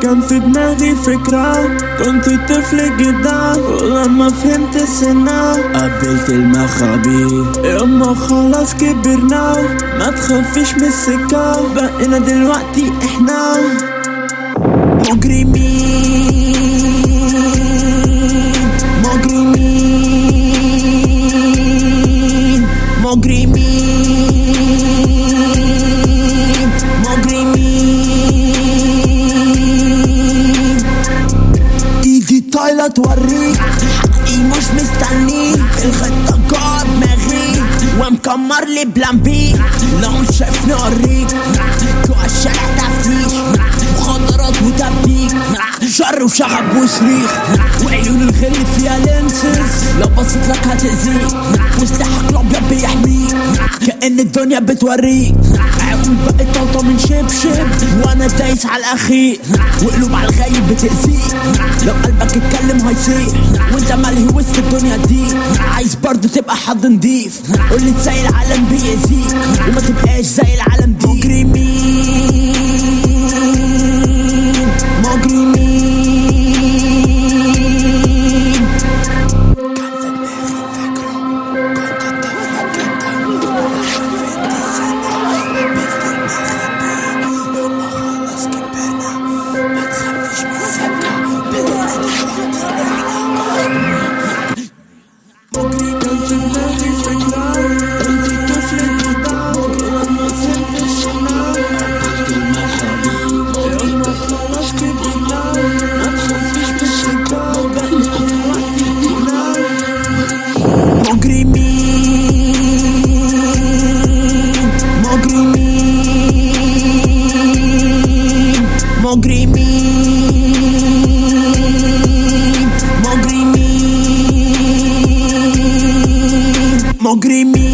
كان في دماغي فكرة، كنت طفل جدا ولما فهمت السنة قبلت المخابير. يما خلاص كبرنا، ما تخافيش من السكة، بقينا دلوقتي احنا مجرمين مجرمين مجرمين مجرمين. ايدي طايلة توريك حقي مش مستني، الخطة جوه دماغي ومكمر لي بلان بي. لو مش شايفني اوريك جوه الشارع تفتيش، مخدرات وتبيك، شر وشغب وصريخ، وعيون الغل فيها لينسز، لو بصيت لك هتأذيك، وسلاحك الابيض بيحميك كأن الدنيا بتوريك. عيون بقت طلطة من شبشب وانا دايس على الاخير، وقلوب على الغايب بتأذيك، لو قلبك اتكلم هيصيح، وانت مالي وسط الدنيا دي. عايز برضو تبقى حد نضيف، قولي زي العالم بيأذيك وما تبقاش زي العالم دي. مجرمين مجرمين. مجرمين